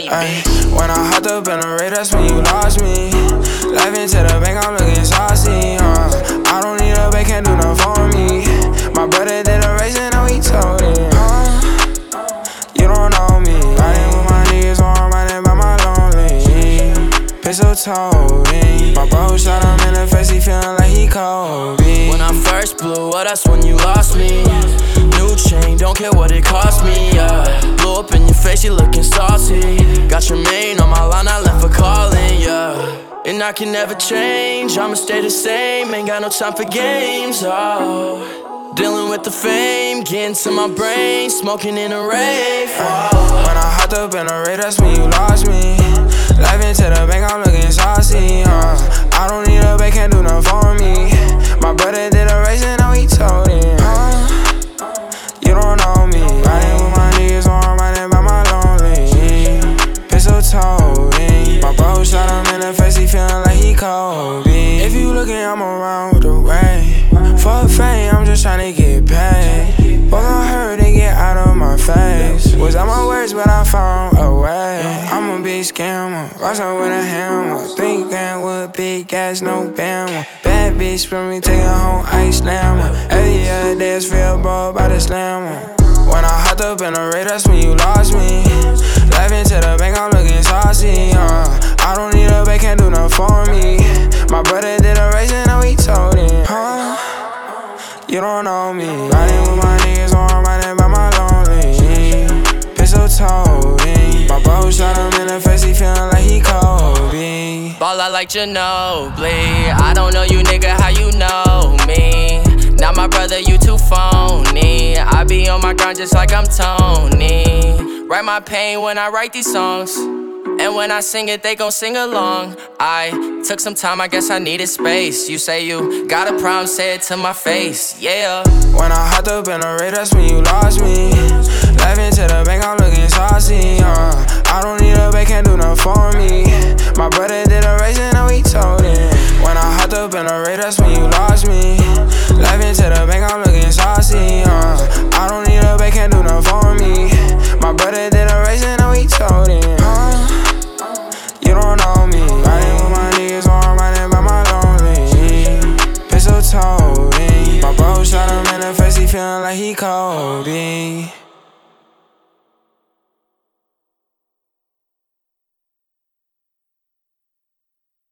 Ay, When I hopped up in the race, that's when you lost me. Laughing to the bank, I'm looking saucy. I don't need a bank, can't do nothing for me. My brother did a race and now he told it. You don't know me. Riding with my niggas, or I'm riding by my lonely. Pistol toting. My bro shot him in the face, he feeling like he Kobe. When I first blew up, that's when you lost me. New chain, don't care what it cost me, yeah. Blew up in your face, you looking saucy. Got your main on my line, I left for calling, yeah. And I can never change, I'ma stay the same. Ain't got no time for games, oh. Dealing with the fame, getting to my brain, smoking in a rave, oh. When I hopped up in the race, that's when you lost me. Laughing to the bank, I'm looking saucy. I don't need a bank, can't do nothing for me. My brother did a race and now he told it. You don't know me. Riding with my niggas, or I'm riding by my lonely. Pistol toting. My bro shot him in the face, he feeling like he Kobe. If you looking, I'm around with the rain. For fame, I'm just tryna get paid. Both I heard they get out of my face. Was out my words, but I found a way. I'm a big scammer, rise up with a hammer. 3 grand with big gas, no bammer. Bad bitch for me, take her home, ice slammer. Every other day it's feel bro, about to slammer. When I hopped up in the race, that's when you lost me. Laughing to the bank, I'm looking saucy. I don't need a bank, can't do nothing for me. My brother did a race and now he told it. You don't know me. Riding with my niggas, or I'm riding by my lonely. Pistol toting. My bro shot him in the face, he feeling like he Kobe. Ball out like Ginobili. I don't know you, nigga, how you know me? Now my brother, you too phony. I be on my grind just like I'm Tony. Write my pain when I write these songs, and when I sing it, they gon' sing along. I took some time, I guess I needed space. You say you got a problem, say it to my face, yeah. When I hopped up in the race, that's when you lost me. Laughing to the bank, I'm looking saucy. I don't need a bank, can't do nothing for me. My brother did a race and now he